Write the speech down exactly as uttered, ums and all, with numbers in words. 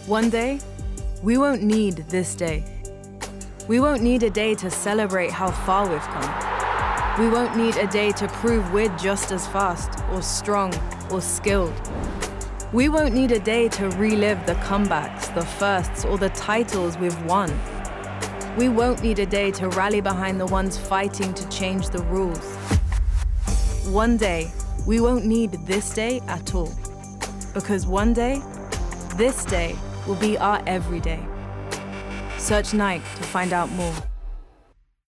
One day, we won't need this day. We won't need a day to celebrate how far we've come. We won't need a day to prove we're just as fast or strong or skilled. We won't need a day to relive the comebacks, the firsts, or the titles we've won. We won't need a day to rally behind the ones fighting to change the rules. One day, we won't need this day at all. Because one day, this day will be our everyday. Search Nike to find out more.